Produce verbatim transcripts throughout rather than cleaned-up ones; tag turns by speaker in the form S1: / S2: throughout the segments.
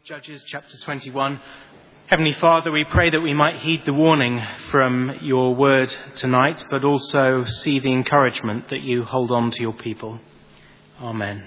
S1: Judges chapter twenty-one. Heavenly Father, we pray that we might heed the warning from your word tonight, but also see the encouragement that you hold on to your people. Amen.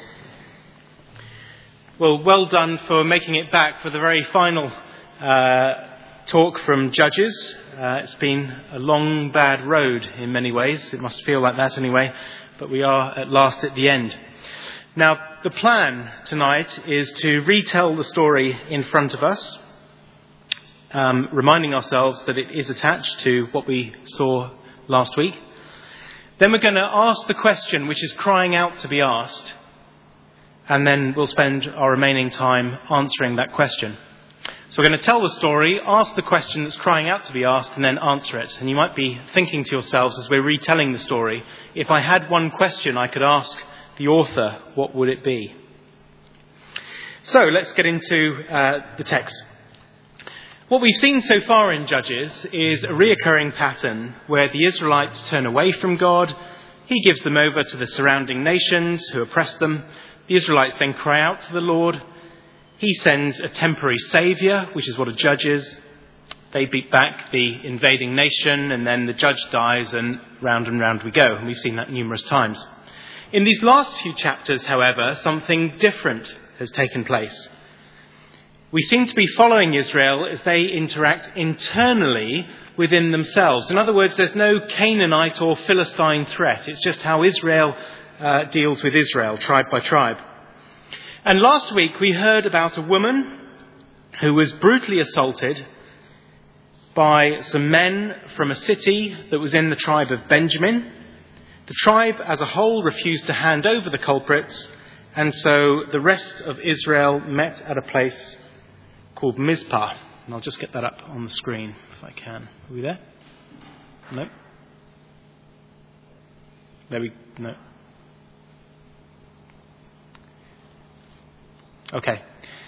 S1: Well, well done for making it back for the very final uh, talk from Judges. Uh, it's been a long, bad road in many ways. It must feel like that anyway, but we are at last at the end. Now, the plan tonight is to retell the story in front of us, um, reminding ourselves that it is attached to what we saw last week. Then we're going to ask the question which is crying out to be asked, and then we'll spend our remaining time answering that question. So we're going to tell the story, ask the question that's crying out to be asked, and then answer it. And you might be thinking to yourselves as we're retelling the story, if I had one question I could ask the author, what would it be? So let's get into uh, the text. What we've seen so far in Judges is a reoccurring pattern where the Israelites turn away from God. He gives them over to the surrounding nations who oppress them. The Israelites then cry out to the Lord. He sends a temporary saviour, which is what a judge is. They beat back the invading nation, and then the judge dies, and round and round we go. And we've seen that numerous times. In these last few chapters, however, something different has taken place. We seem to be following Israel as they interact internally within themselves. In other words, there's no Canaanite or Philistine threat. It's just how Israel uh, deals with Israel, tribe by tribe. And last week we heard about a woman who was brutally assaulted by some men from a city that was in the tribe of Benjamin. The tribe as a whole refused to hand over the culprits, and so the rest of Israel met at a place called Mizpah. And I'll just get that up on the screen if I can. Are we there? No? There we... No. Okay.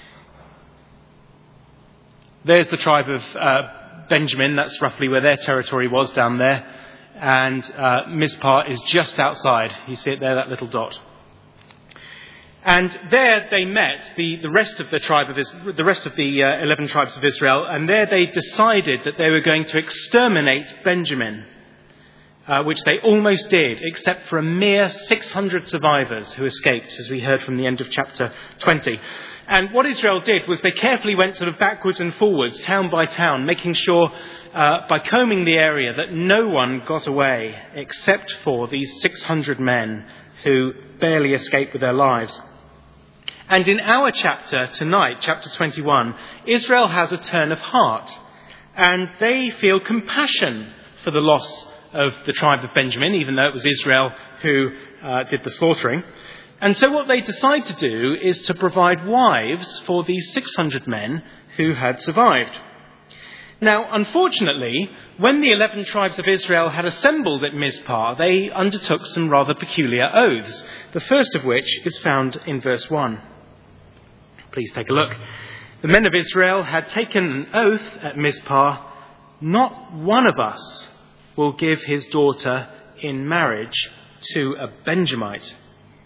S1: There's the tribe of uh, Benjamin. That's roughly where their territory was down there. And uh, Mizpah is just outside. You see it there, that little dot. And there they met the, the rest of the tribe of Israel, the rest of the uh, eleven tribes of Israel, and there they decided that they were going to exterminate Benjamin, uh, which they almost did, except for a mere six hundred survivors who escaped, as we heard from the end of chapter twenty. And what Israel did was they carefully went sort of backwards and forwards, town by town, making sure uh, by combing the area that no one got away except for these six hundred men who barely escaped with their lives. And in our chapter tonight, chapter twenty-one, Israel has a turn of heart, and they feel compassion for the loss of the tribe of Benjamin, even though it was Israel who uh, did the slaughtering. And so what they decide to do is to provide wives for these six hundred men who had survived. Now, unfortunately, when the eleven tribes of Israel had assembled at Mizpah, they undertook some rather peculiar oaths, the first of which is found in verse one. Please take a look. The men of Israel had taken an oath at Mizpah, "Not one of us will give his daughter in marriage to a Benjamite."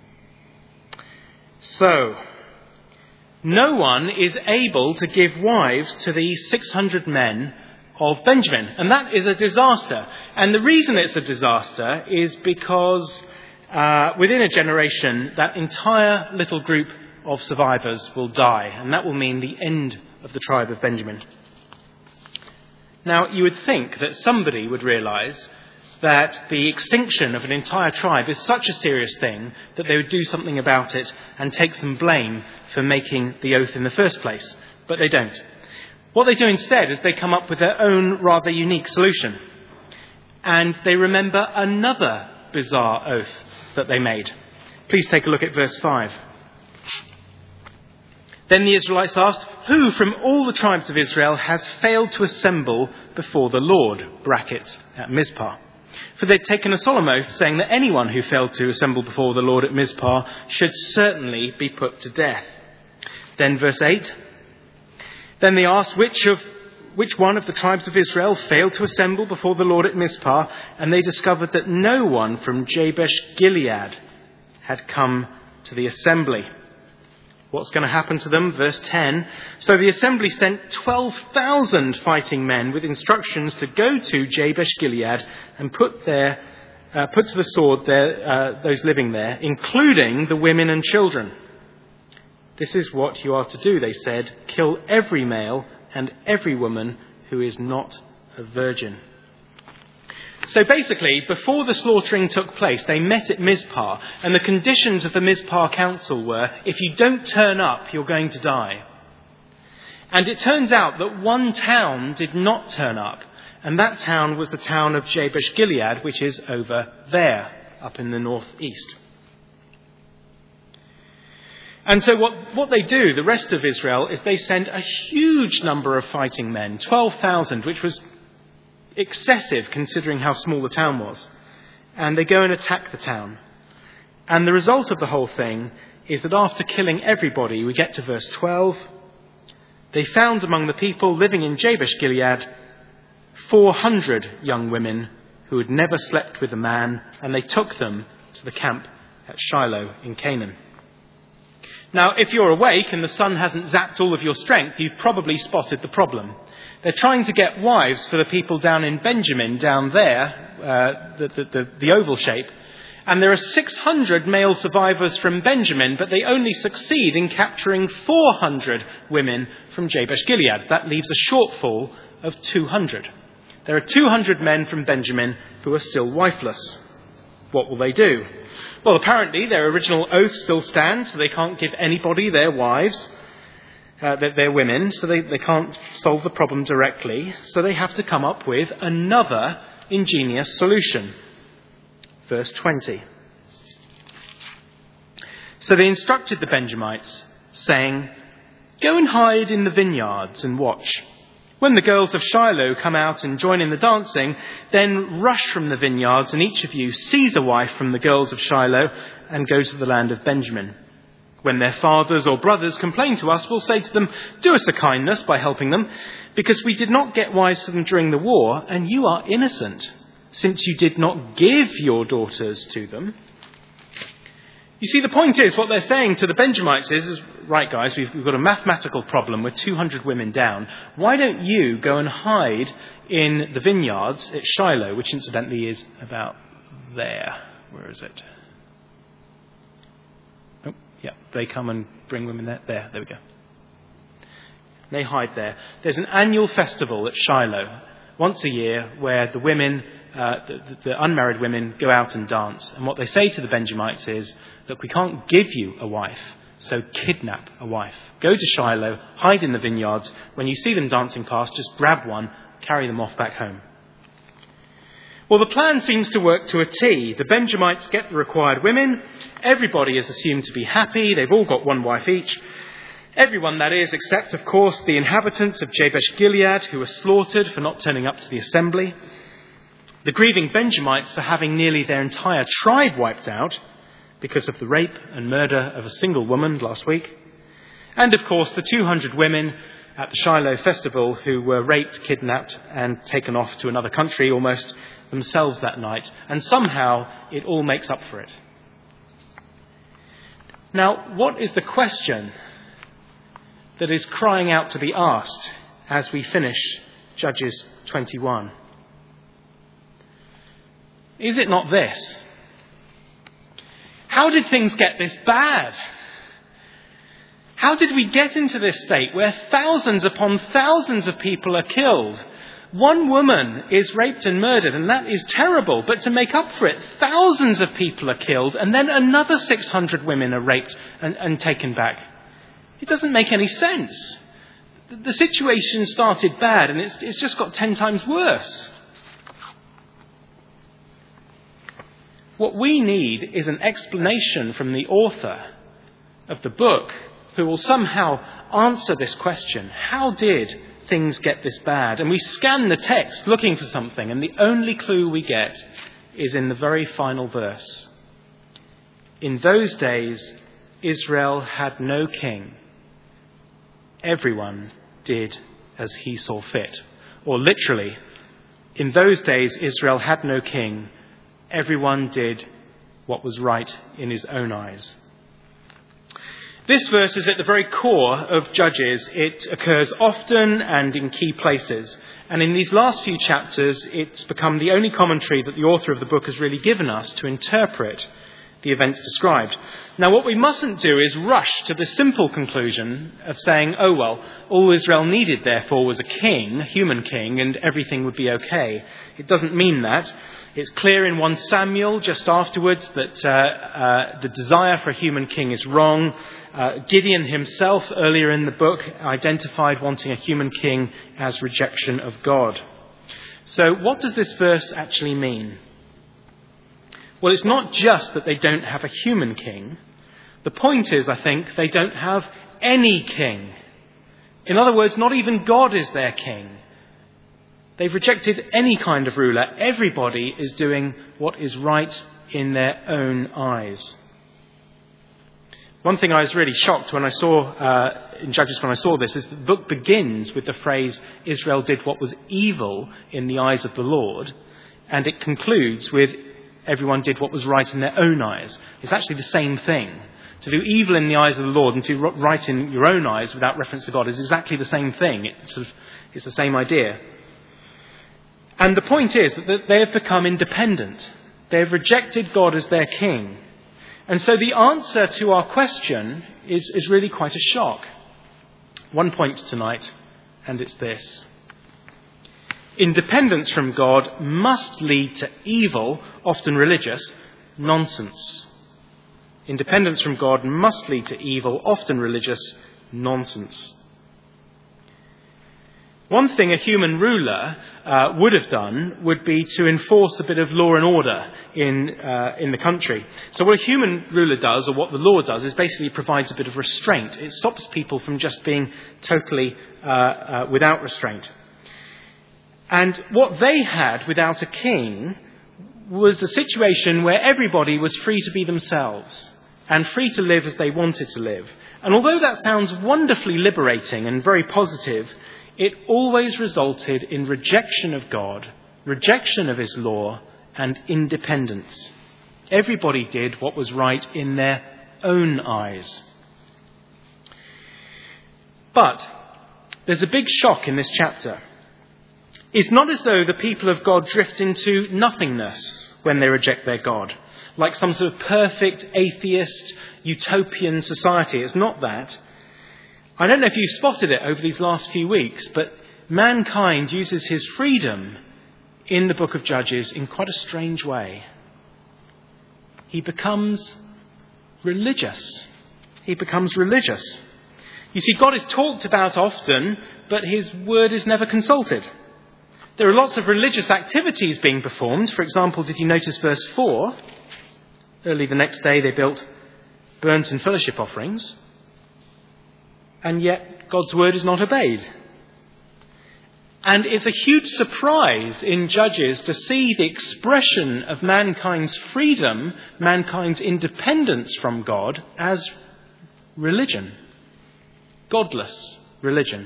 S1: So, no one is able to give wives to these six hundred men of Benjamin. And that is a disaster. And the reason it's a disaster is because uh, within a generation, that entire little group of survivors will die. And that will mean the end of the tribe of Benjamin. Now, you would think that somebody would realise that the extinction of an entire tribe is such a serious thing that they would do something about it and take some blame for making the oath in the first place. But they don't. What they do instead is they come up with their own rather unique solution. And they remember another bizarre oath that they made. Please take a look at verse five. Then the Israelites asked, "Who from all the tribes of Israel has failed to assemble before the Lord?" Brackets at Mizpah. For they'd taken a solemn oath saying that anyone who failed to assemble before the Lord at Mizpah should certainly be put to death. Then verse eight. Then they asked which of which one of the tribes of Israel failed to assemble before the Lord at Mizpah, and they discovered that no one from Jabesh Gilead had come to the assembly. What's going to happen to them? Verse ten. So the assembly sent twelve thousand fighting men with instructions to go to Jabesh Gilead and put their, uh, put to the sword their, uh, those living there, including the women and children. This is what you are to do, they said. Kill every male and every woman who is not a virgin. So basically, before the slaughtering took place, they met at Mizpah, and the conditions of the Mizpah council were, if you don't turn up, you're going to die. And it turns out that one town did not turn up, and that town was the town of Jabesh Gilead, which is over there, up in the northeast. And so what, what they do, the rest of Israel, is they send a huge number of fighting men, twelve thousand, which was excessive considering how small the town was. And they go and attack the town. And the result of the whole thing is that after killing everybody, we get to verse twelve, they found among the people living in Jabesh Gilead four hundred young women who had never slept with a man, and they took them to the camp at Shiloh in Canaan. Now, if you're awake and the sun hasn't zapped all of your strength, you've probably spotted the problem. They're trying to get wives for the people down in Benjamin, down there, uh, the, the, the, the oval shape. And there are six hundred male survivors from Benjamin, but they only succeed in capturing four hundred women from Jabesh Gilead. That leaves a shortfall of two hundred. There are two hundred men from Benjamin who are still wifeless. What will they do? Well, apparently their original oath still stands, so they can't give anybody their wives, uh, their, their women, so they, they can't solve the problem directly. So they have to come up with another ingenious solution. Verse twenty. So they instructed the Benjamites, saying, "Go and hide in the vineyards and watch. When the girls of Shiloh come out and join in the dancing, then rush from the vineyards, and each of you seize a wife from the girls of Shiloh and go to the land of Benjamin. When their fathers or brothers complain to us, we'll say to them, 'Do us a kindness by helping them, because we did not get wives for them during the war, and you are innocent, since you did not give your daughters to them.'" You see, the point is, what they're saying to the Benjamites is, is right, guys, we've, we've got a mathematical problem. We're two hundred women down. Why don't you go and hide in the vineyards at Shiloh, which incidentally is about there. Where is it? Oh, yeah, they come and bring women there. There, there we go. They hide there. There's an annual festival at Shiloh, once a year, where the women, uh, the, the unmarried women, go out and dance. And what they say to the Benjamites is, look, we can't give you a wife, so kidnap a wife. Go to Shiloh, hide in the vineyards. When you see them dancing past, just grab one, carry them off back home. Well, the plan seems to work to a T. The Benjamites get the required women. Everybody is assumed to be happy. They've all got one wife each. Everyone, that is, except, of course, the inhabitants of Jabesh Gilead, who were slaughtered for not turning up to the assembly. The grieving Benjamites for having nearly their entire tribe wiped out because of the rape and murder of a single woman last week. And, of course, the two hundred women at the Shiloh festival who were raped, kidnapped, and taken off to another country almost themselves that night. And somehow it all makes up for it. Now, what is the question that is crying out to be asked as we finish Judges twenty-one? Is it not this? How did things get this bad? How did we get into this state where thousands upon thousands of people are killed? One woman is raped and murdered, and that is terrible. But to make up for it, thousands of people are killed, and then another six hundred women are raped and, and taken back. It doesn't make any sense. The situation started bad, and it's, it's just got ten times worse. What we need is an explanation from the author of the book who will somehow answer this question. How did things get this bad? And we scan the text looking for something, and the only clue we get is in the very final verse. In those days, Israel had no king. Everyone did as he saw fit. Or literally, in those days, Israel had no king. Everyone did what was right in his own eyes. This verse is at the very core of Judges. It occurs often and in key places. And in these last few chapters, it's become the only commentary that the author of the book has really given us to interpret the events described. Now, what we mustn't do is rush to the simple conclusion of saying, oh, well, all Israel needed, therefore, was a king, a human king, and everything would be okay. It doesn't mean that. It's clear in First Samuel, just afterwards, that uh, uh, the desire for a human king is wrong. Uh, Gideon himself, earlier in the book, identified wanting a human king as rejection of God. So what does this verse actually mean? Well, it's not just that they don't have a human king. The point is, I think, they don't have any king. In other words, not even God is their king. They've rejected any kind of ruler. Everybody is doing what is right in their own eyes. One thing I was really shocked when I saw, uh, in Judges when I saw this, is the book begins with the phrase, Israel did what was evil in the eyes of the Lord, and it concludes with, everyone did what was right in their own eyes. It's actually the same thing. To do evil in the eyes of the Lord and to do right in your own eyes without reference to God is exactly the same thing. It's, sort of, it's the same idea. And the point is that they have become independent. They have rejected God as their king. And so the answer to our question is, is really quite a shock. One point tonight, and it's this. Independence from God must lead to evil, often religious, nonsense. Independence from God must lead to evil, often religious, nonsense. One thing a human ruler uh, would have done would be to enforce a bit of law and order in uh, in the country. So what a human ruler does, or what the law does, is basically provides a bit of restraint. It stops people from just being totally uh, uh, without restraint. And what they had without a king was a situation where everybody was free to be themselves and free to live as they wanted to live. And although that sounds wonderfully liberating and very positive, it always resulted in rejection of God, rejection of his law, and independence. Everybody did what was right in their own eyes. But there's a big shock in this chapter. It's not as though the people of God drift into nothingness when they reject their God, like some sort of perfect atheist utopian society. It's not that. I don't know if you've spotted it over these last few weeks, but mankind uses his freedom in the book of Judges in quite a strange way. He becomes religious. He becomes religious. You see, God is talked about often, but his word is never consulted. There are lots of religious activities being performed. For example, did you notice verse four? Early the next day they built burnt and fellowship offerings. And yet God's word is not obeyed. And it's a huge surprise in Judges to see the expression of mankind's freedom, mankind's independence from God as religion. Godless religion.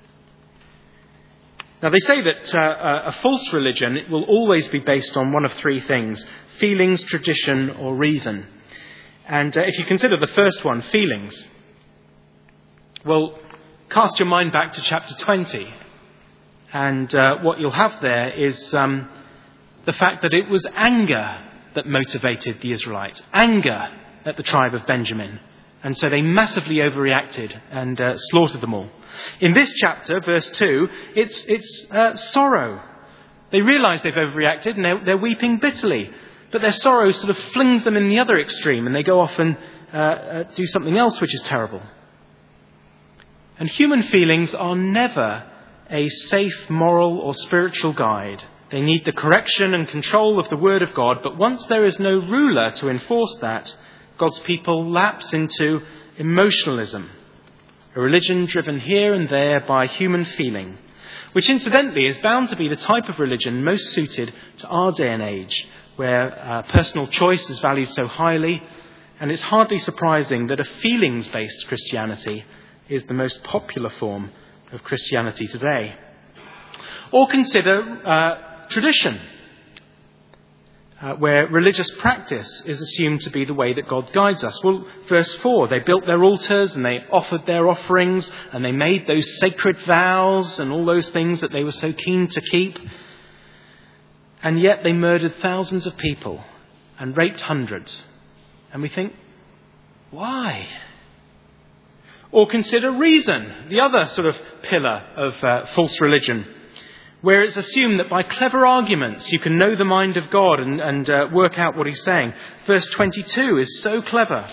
S1: Now they say that uh, a false religion will always be based on one of three things: feelings, tradition, or reason. And uh, if you consider the first one, feelings, well, cast your mind back to chapter twenty. And uh, what you'll have there is um, the fact that it was anger that motivated the Israelites. Anger at the tribe of Benjamin. And so they massively overreacted and uh, slaughtered them all. In this chapter, verse two, it's, it's uh, sorrow. They realise they've overreacted and they're, they're weeping bitterly. But their sorrow sort of flings them in the other extreme and they go off and uh, uh, do something else which is terrible. And human feelings are never a safe moral or spiritual guide. They need the correction and control of the Word of God, but once there is no ruler to enforce that, God's people lapse into emotionalism, a religion driven here and there by human feeling, which incidentally is bound to be the type of religion most suited to our day and age, where uh, personal choice is valued so highly, and it's hardly surprising that a feelings-based Christianity is the most popular form of Christianity today. Or consider uh, tradition. uh, where religious practice is assumed to be the way that God guides us. Well, verse four, they built their altars and they offered their offerings and they made those sacred vows and all those things that they were so keen to keep. And yet they murdered thousands of people and raped hundreds. And we think, why? Or consider reason, the other sort of pillar of uh, false religion, where it's assumed that by clever arguments you can know the mind of God and, and uh, work out what he's saying. Verse twenty-two is so clever.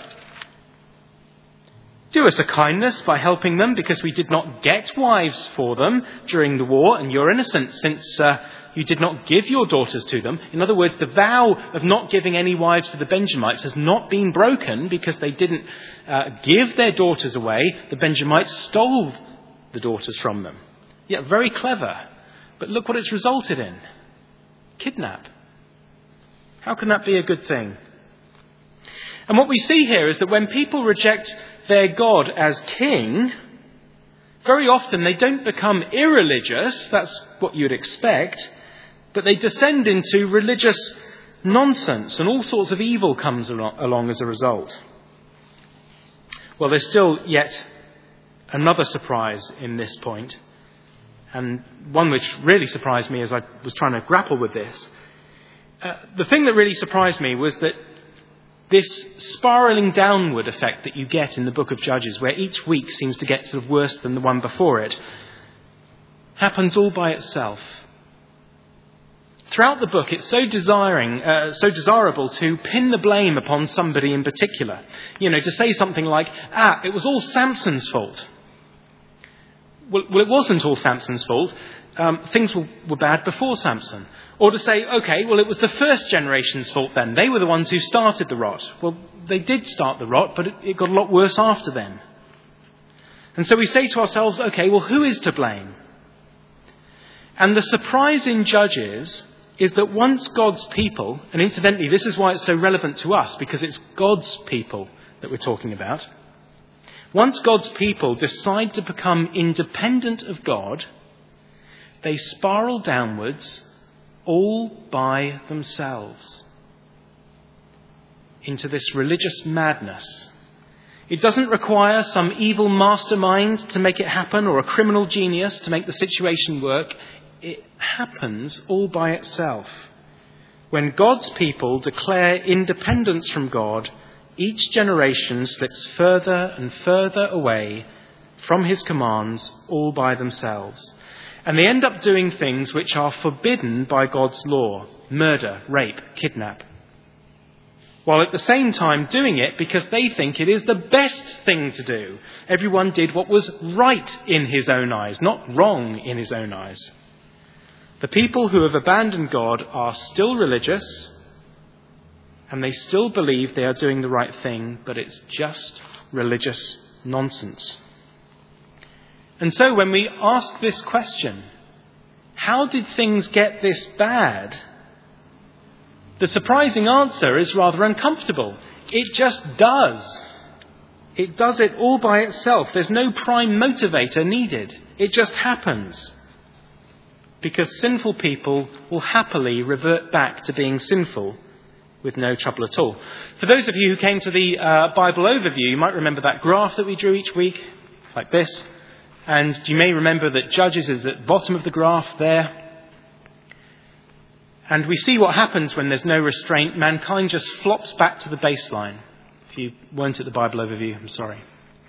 S1: Do us a kindness by helping them because we did not get wives for them during the war, and you're innocent since uh, you did not give your daughters to them. In other words, the vow of not giving any wives to the Benjamites has not been broken because they didn't uh, give their daughters away. The Benjamites stole the daughters from them. Yeah, very clever. But look what it's resulted in. Kidnap. How can that be a good thing? And what we see here is that when people reject their God as king, very often they don't become irreligious. That's what you'd expect. But they descend into religious nonsense, and all sorts of evil comes along as a result. Well, there's still yet another surprise in this point, and one which really surprised me as I was trying to grapple with this. Uh, the thing that really surprised me was that this spiralling downward effect that you get in the book of Judges, where each week seems to get sort of worse than the one before it, happens all by itself. Throughout the book, it's so desiring, uh, so desirable to pin the blame upon somebody in particular. You know, to say something like, ah, it was all Samson's fault. Well, well it wasn't all Samson's fault. Um, things were, were bad before Samson. Or to say, okay, well, it was the first generation's fault then. They were the ones who started the rot. Well, they did start the rot, but it, it got a lot worse after them. And so we say to ourselves, okay, well, who is to blame? And the surprise in Judges is that once God's people, and incidentally, this is why it's so relevant to us, because it's God's people that we're talking about. Once God's people decide to become independent of God, they spiral downwards all by themselves into this religious madness. It doesn't require some evil mastermind to make it happen or a criminal genius to make the situation work. It happens all by itself. When God's people declare independence from God, each generation slips further and further away from his commands all by themselves. And they end up doing things which are forbidden by God's law: murder, rape, kidnap. While at the same time doing it because they think it is the best thing to do. Everyone did what was right in his own eyes, not wrong in his own eyes. The people who have abandoned God are still religious, and they still believe they are doing the right thing, but it's just religious nonsense. And so when we ask this question, how did things get this bad? The surprising answer is rather uncomfortable. It just does. It does it all by itself. There's no prime motivator needed. It just happens. Because sinful people will happily revert back to being sinful with no trouble at all. For those of you who came to the uh, Bible overview, you might remember that graph that we drew each week, like this. And you may remember that Judges is at the bottom of the graph there. And we see what happens when there's no restraint. Mankind just flops back to the baseline. If you weren't at the Bible overview, I'm sorry.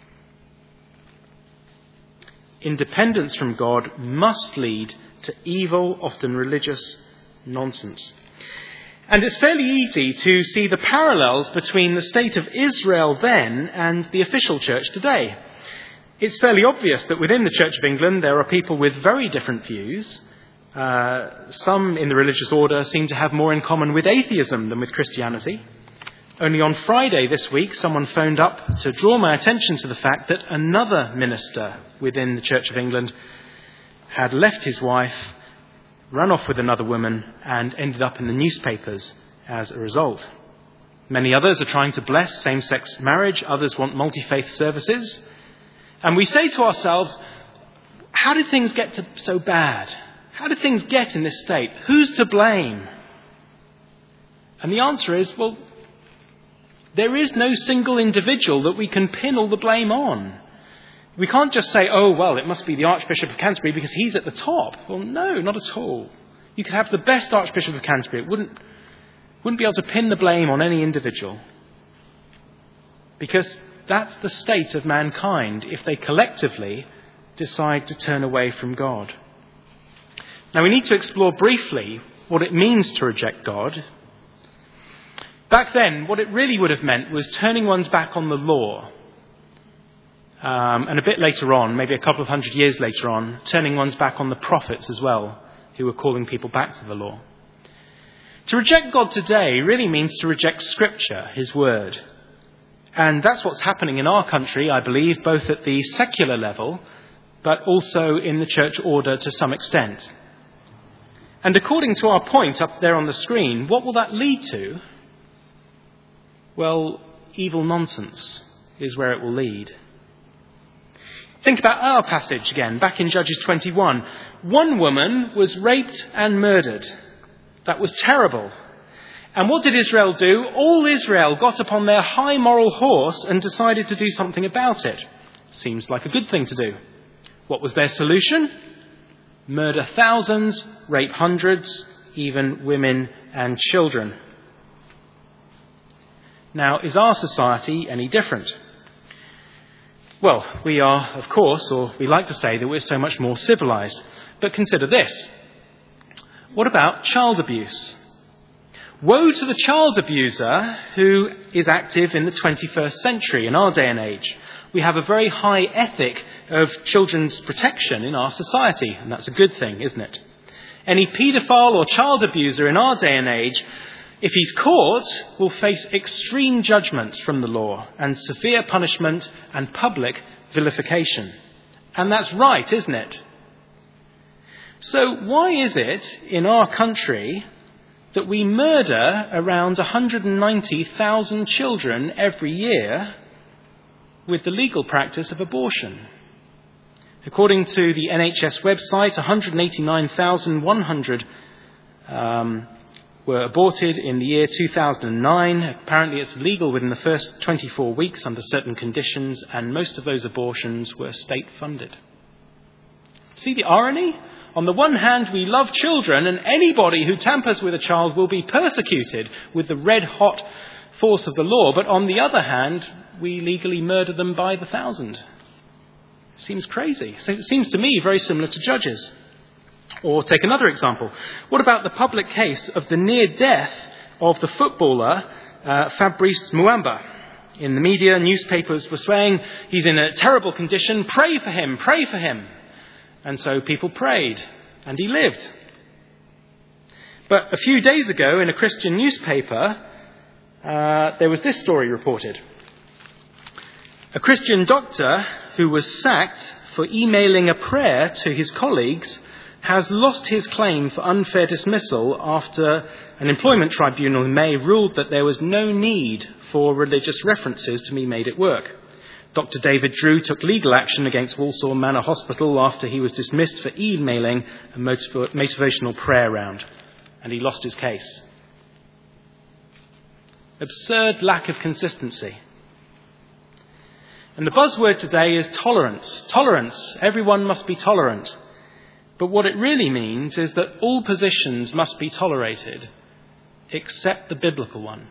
S1: Independence from God must lead to evil, often religious nonsense. And it's fairly easy to see the parallels between the state of Israel then and the official church today. It's fairly obvious that within the Church of England there are people with very different views. Uh, some in the religious order seem to have more in common with atheism than with Christianity. Only on Friday this week, someone phoned up to draw my attention to the fact that another minister within the Church of England had left his wife, run off with another woman, and ended up in the newspapers as a result. Many others are trying to bless same-sex marriage. Others want multi-faith services. And we say to ourselves, how did things get to so bad? How did things get in this state? Who's to blame? And the answer is, well, there is no single individual that we can pin all the blame on. We can't just say, oh, well, it must be the Archbishop of Canterbury because he's at the top. Well, no, not at all. You could have the best Archbishop of Canterbury. It wouldn't, wouldn't be able to pin the blame on any individual. Because that's the state of mankind if they collectively decide to turn away from God. Now, we need to explore briefly what it means to reject God. Back then, what it really would have meant was turning one's back on the law. Um, and a bit later on, maybe a couple of hundred years later on, turning one's back on the prophets as well, who were calling people back to the law. To reject God today really means to reject Scripture, His Word. And that's what's happening in our country, I believe, both at the secular level, but also in the church order to some extent. And according to our point up there on the screen, what will that lead to? Well, evil nonsense is where it will lead. Think about our passage again, back in Judges twenty-one. One woman was raped and murdered. That was terrible. And what did Israel do? All Israel got upon their high moral horse and decided to do something about it. Seems like a good thing to do. What was their solution? Murder thousands, rape hundreds, even women and children. Now, is our society any different? Well, we are, of course, or we like to say that we're so much more civilized. But consider this. What about child abuse? Woe to the child abuser who is active in the twenty-first century, in our day and age. We have a very high ethic of children's protection in our society, and that's a good thing, isn't it? Any paedophile or child abuser in our day and age, if he's caught, will face extreme judgment from the law and severe punishment and public vilification. And that's right, isn't it? So why is it in our country that we murder around one hundred ninety thousand children every year with the legal practice of abortion? According to the N H S website, one hundred eighty-nine thousand one hundred um, were aborted in the year two thousand nine. Apparently it's legal within the first twenty-four weeks under certain conditions, and most of those abortions were state-funded. See the irony? On the one hand, we love children, and anybody who tampers with a child will be persecuted with the red-hot force of the law. But on the other hand, we legally murder them by the thousand. Seems crazy. So it seems to me very similar to Judges. Or take another example. What about the public case of the near death of the footballer uh, Fabrice Muamba? In the media, newspapers were saying he's in a terrible condition. Pray for him, pray for him. And so people prayed, and he lived. But a few days ago, in a Christian newspaper, uh, there was this story reported. A Christian doctor who was sacked for emailing a prayer to his colleagues has lost his claim for unfair dismissal after an employment tribunal in May ruled that there was no need for religious references to be made at work. Doctor David Drew took legal action against Walsall Manor Hospital after he was dismissed for emailing a motiv- motivational prayer round, and he lost his case. Absurd lack of consistency. And the buzzword today is tolerance. Tolerance. Everyone must be tolerant. But what it really means is that all positions must be tolerated, except the biblical one.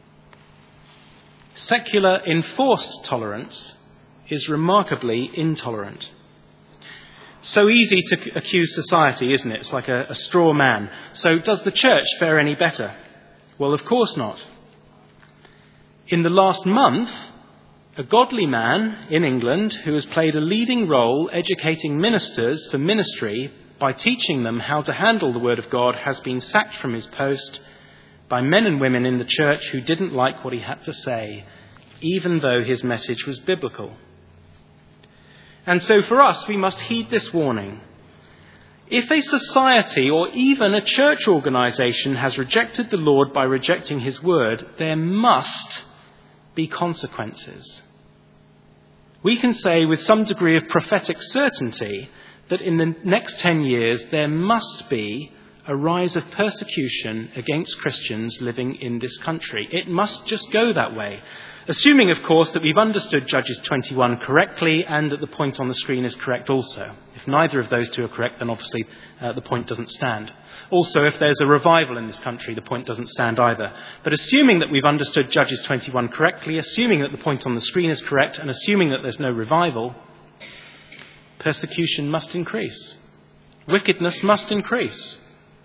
S1: Secular enforced tolerance is remarkably intolerant. So easy to accuse society, isn't it? It's like a, a straw man. So does the church fare any better? Well, of course not. In the last month, a godly man in England who has played a leading role educating ministers for ministry by teaching them how to handle the Word of God has been sacked from his post by men and women in the church who didn't like what he had to say, even though his message was biblical. And so for us, we must heed this warning. If a society or even a church organisation has rejected the Lord by rejecting his word, there must be consequences. We can say with some degree of prophetic certainty that in the next ten years there must be a rise of persecution against Christians living in this country. It must just go that way. Assuming, of course, that we've understood Judges twenty-one correctly and that the point on the screen is correct also. If neither of those two are correct, then obviously uh, the point doesn't stand. Also, if there's a revival in this country, the point doesn't stand either. But assuming that we've understood Judges twenty-one correctly, assuming that the point on the screen is correct, and assuming that there's no revival, persecution must increase. Wickedness must increase.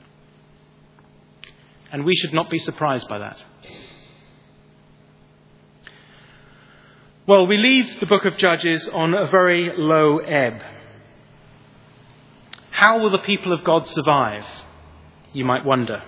S1: And we should not be surprised by that. Well, we leave the book of Judges on a very low ebb. How will the people of God survive? You might wonder.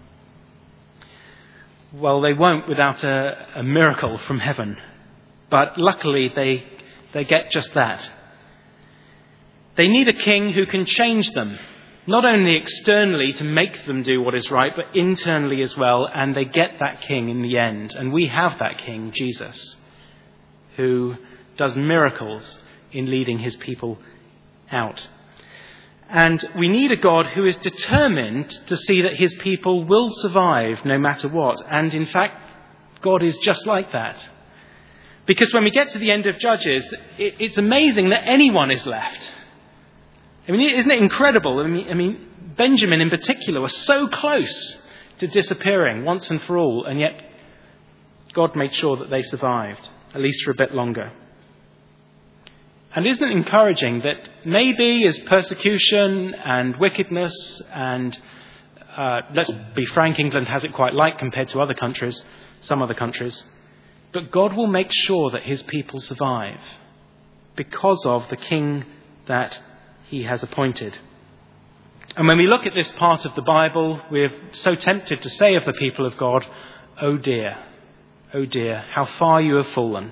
S1: Well, they won't without a, a miracle from heaven. But luckily, they, they get just that. They need a king who can change them, not only externally to make them do what is right, but internally as well. And they get that king in the end. And we have that king, Jesus, who does miracles in leading his people out. And we need a God who is determined to see that his people will survive no matter what. And in fact, God is just like that. Because when we get to the end of Judges, it's amazing that anyone is left. I mean, isn't it incredible? I mean, I mean, Benjamin in particular was so close to disappearing once and for all, and yet God made sure that they survived, at least for a bit longer. And isn't it encouraging that maybe as persecution and wickedness and, uh, let's be frank, England has it quite light compared to other countries, some other countries, but God will make sure that his people survive because of the king that he has appointed. And when we look at this part of the Bible, we're so tempted to say of the people of God, oh dear, oh dear, how far you have fallen.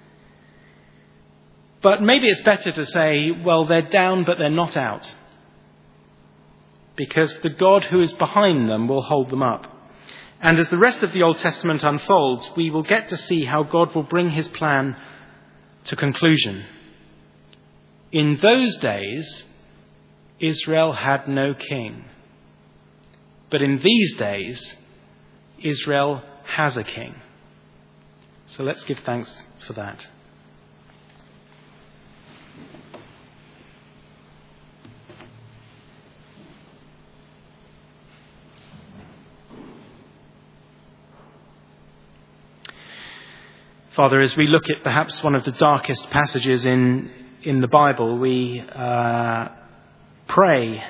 S1: But maybe it's better to say, well, they're down, but they're not out. Because the God who is behind them will hold them up. And as the rest of the Old Testament unfolds, we will get to see how God will bring his plan to conclusion. In those days, Israel had no king. But in these days, Israel has a king. So let's give thanks for that. Father, as we look at perhaps one of the darkest passages in, in the Bible, we uh, pray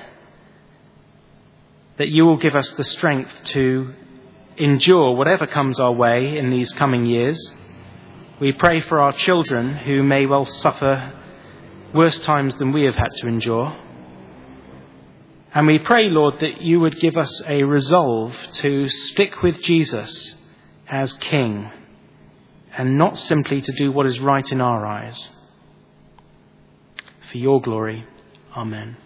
S1: that you will give us the strength to endure whatever comes our way in these coming years. We pray for our children who may well suffer worse times than we have had to endure. And we pray, Lord, that you would give us a resolve to stick with Jesus as King and not simply to do what is right in our eyes. For your glory, amen.